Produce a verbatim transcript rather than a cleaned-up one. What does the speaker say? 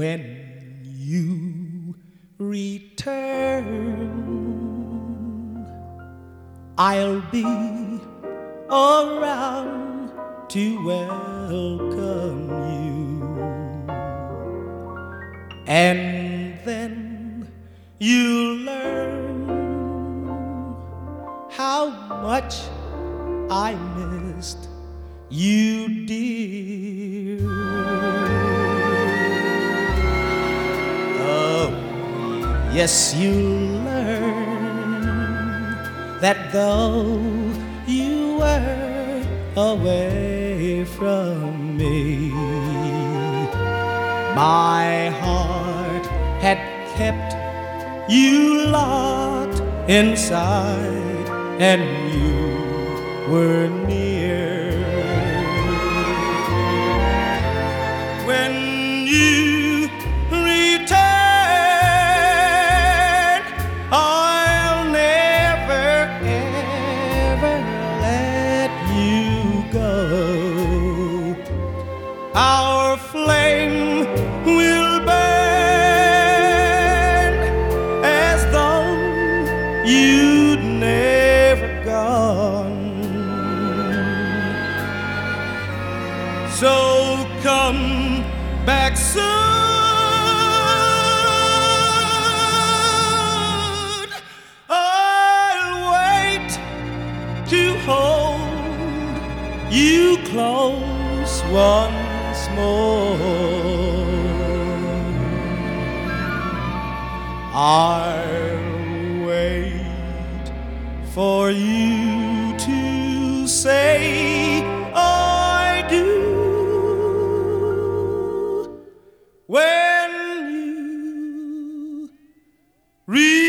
when you return, I'll be around to welcome you, and then you'll learn how much I missed you, dear. Oh, yes, you'll learn that though you were away from me, my heart had kept you locked inside, and you were near. When you return, I'll never ever let you go. Our flame will burn as though you'd never gone. So come back soon. I'll wait to hold you close once more. I'll wait for you to say I do when you reach